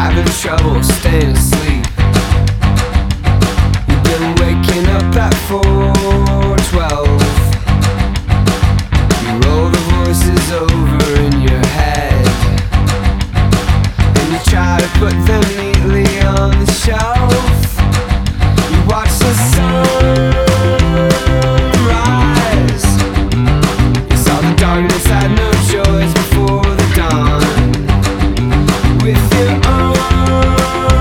having trouble staying asleep. You've been waking up at 4:12. You roll the voices over in your head, and you try to put them neatly on the shelf. You watch the sun rise. You saw the darkness had no choice before the dawn. With your own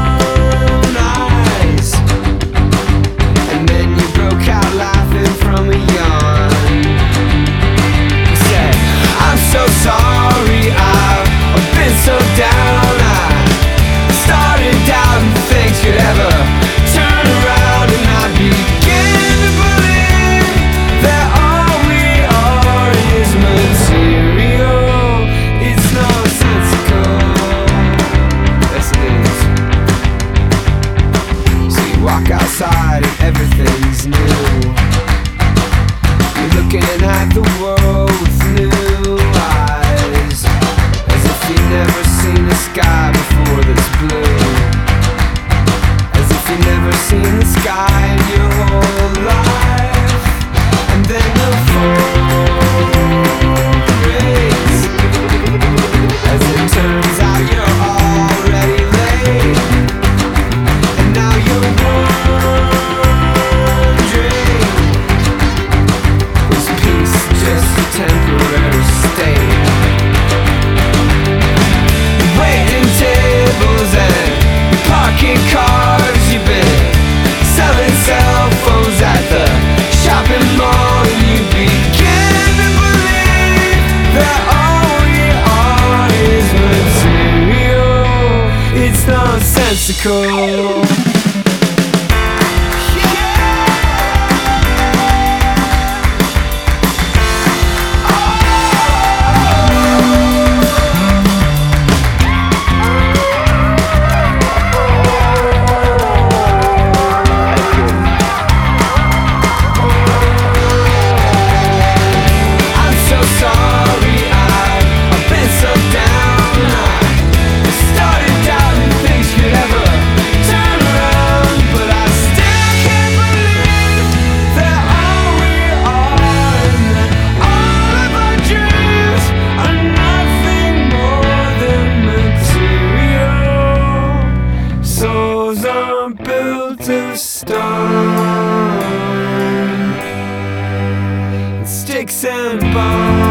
eyes, and then you broke out laughing from a yawn. You said, I'm so sorry, I've been so down. I started doubting things could ever turn around, and I began to believe that all we are is material. It's nonsensical. Yes, it is. So you walk outside and everything's new. You're looking at the world with new eyes, as if you've never seen the sky before that's blue. As if you've never seen the sky in your whole life. And then the phone rings. As it turns out, you're already late, and now you're wondering, was peace just a temporary state? Waiting tables and parking cars. You've been selling cell phones at the shopping mall, and you begin to believe that all we are is material. It's nonsensical. Built of stone, sticks and bones.